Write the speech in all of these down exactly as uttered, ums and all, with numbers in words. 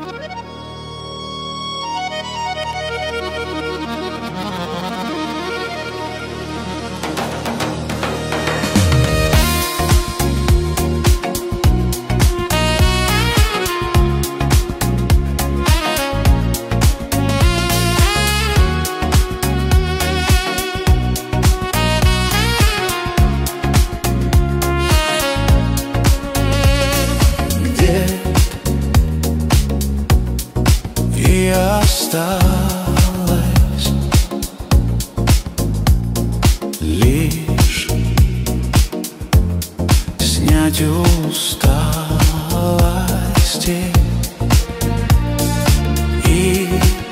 И осталось лишь снять усталости и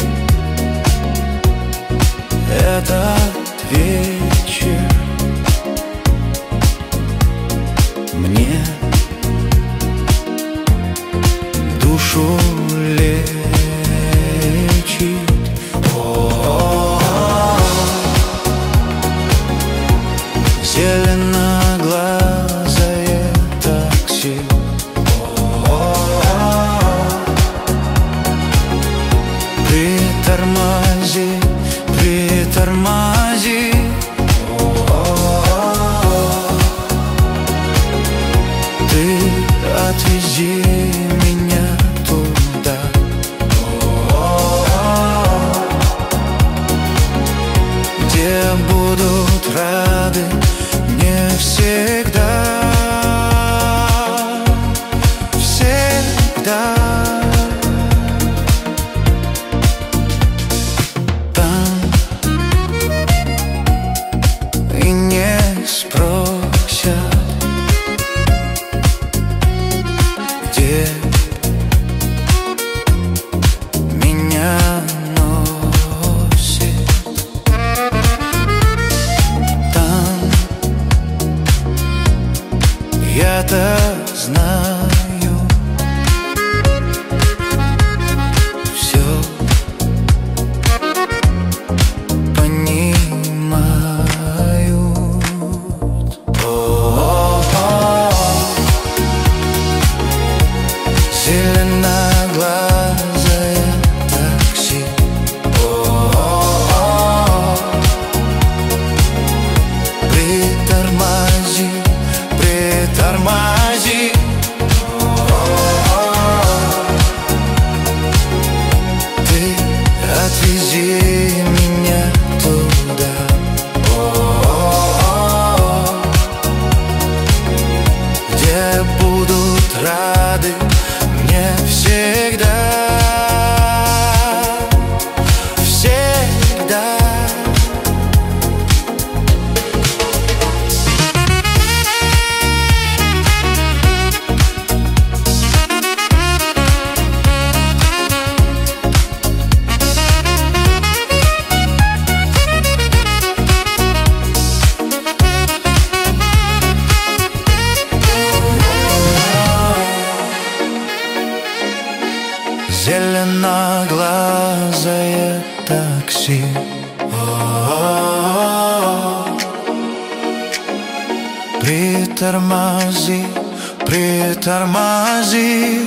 этот вечер мне душу лечит. Зеленоглазое такси, притормози, притормози. Ты отвези меня туда, где будут рады мне всегда, всегда. Там и не спросят, где меня носит. Там я-то знаю все, понимают. О-о-о. Зеленоглазое такси, о-о-о. Притормози, притормози. Ты отвези меня туда, где будут рады мне всегда, всегда. Зеленоглазое такси, о-о-о. Притормози, притормози.